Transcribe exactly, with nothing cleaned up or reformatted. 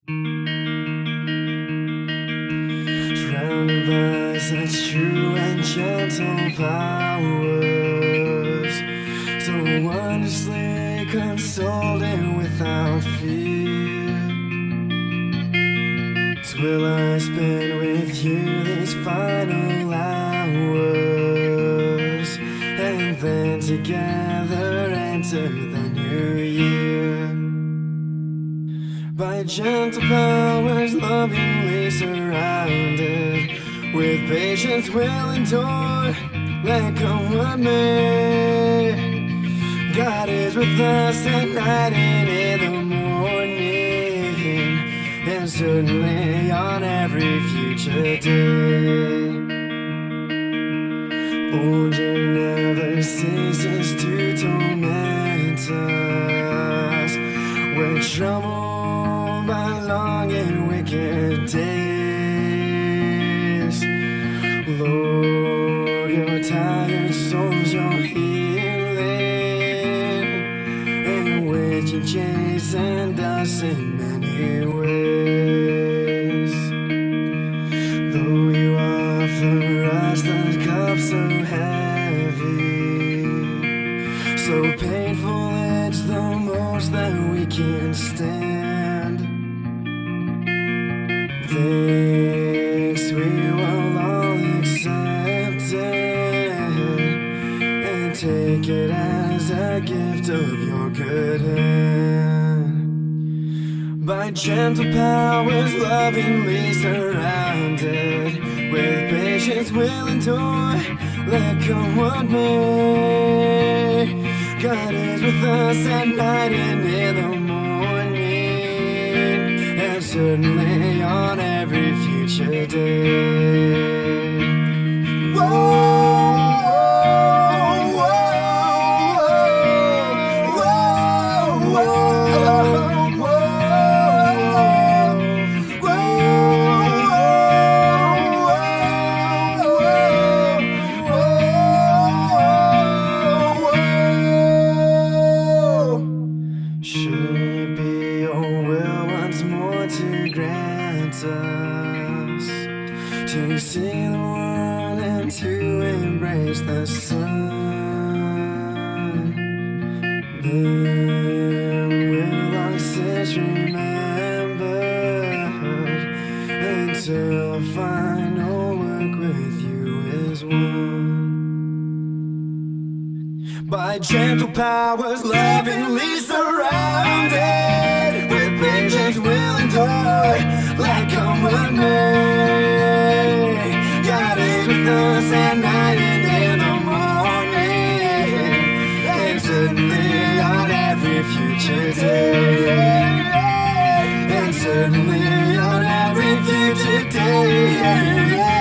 Surrounded by such true and gentle powers, so wondrously consoling without fear. So will I spend with you these final hours, and then together enter the new year. By gentle powers lovingly surrounded, with patience we'll endure, let come what may. God is with us at night and in the morning, and certainly on every future day. Order never ceases to torment us, we're troubled by long and wicked days. Lord, your tired souls you're healing, and which you chastened us in many ways. Though you offer us the cup so heavy, so painful it's the most that we can stand. Thanks we will all accept it, and take it as a gift of your good hand. By gentle powers lovingly surrounded, with patience we'll endure, let come what may. God is with us at night and in the morning, and certainly on every future day. Whoa. Should it be your will once more to grant us to see the world and to embrace the sun, then will our sins remembered until the final work with you is won. By gentle powers lovingly surrounded, with patience we'll endure, let come what may. God is with us at night and in the morning, and certainly on every future day, and certainly on every future day.